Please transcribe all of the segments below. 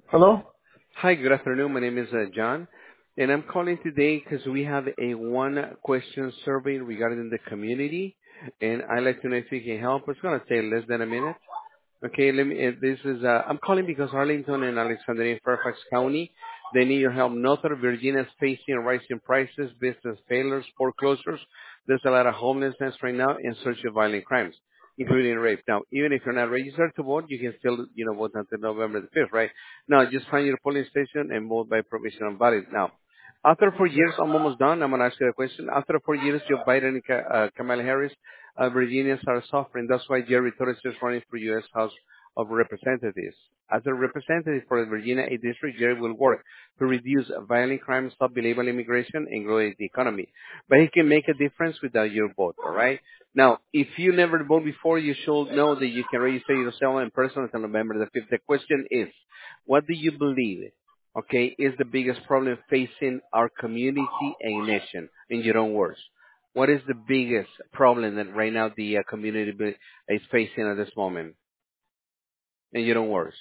Hello? Hi, good afternoon. My name is John, and I'm calling today because we have a one-question survey regarding the community, and I'd like to know if you can help. It's going to take less than a minute. Okay, let me. This is. I'm calling because Arlington and Alexandria, and Fairfax County, they need your help. Northern Virginia is facing rising prices, business failures, foreclosures. There's a lot of homelessness right now and social violent crimes, including rape. Now, even if you're not registered to vote, you can still, vote until November the 5th, right? Now, just find your polling station and vote by provisional ballot. Now, after 4 years, I'm almost done. I'm going to ask you a question. After 4 years, Joe Biden and Kamala Harris, Virginians are suffering. That's why Jerry Torres is running for U.S. House of Representatives. As a representative for the Virginia 8th District, Jerry will work to reduce violent crime, stop illegal immigration, and grow the economy. But he can make a difference without your vote, all right? Now, if you never voted before, you should know that you can register yourself in person until November the 5th. The question is, what do you believe, okay, is the biggest problem facing our community and nation in your own words? What is the biggest problem that right now the community is facing at this moment in your own words?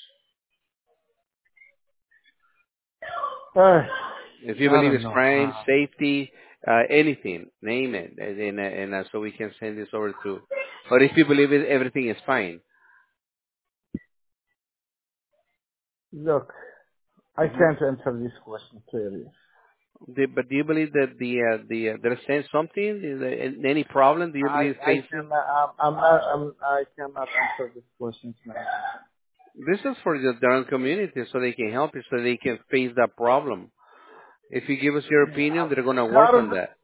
Uh, If you I believe don't it's know. crime, safety, anything, name it, and so we can send this over to. Or if you believe it, everything is fine. Look, I Mhm. can't answer this question clearly. But do you believe that they're saying something? Is there any problem? Do you believe I facing? cannot, I cannot answer this question now. This is for their own community, so they can help you, so they can face that problem. If you give us your Yeah, opinion, they're going to I work don't, on that.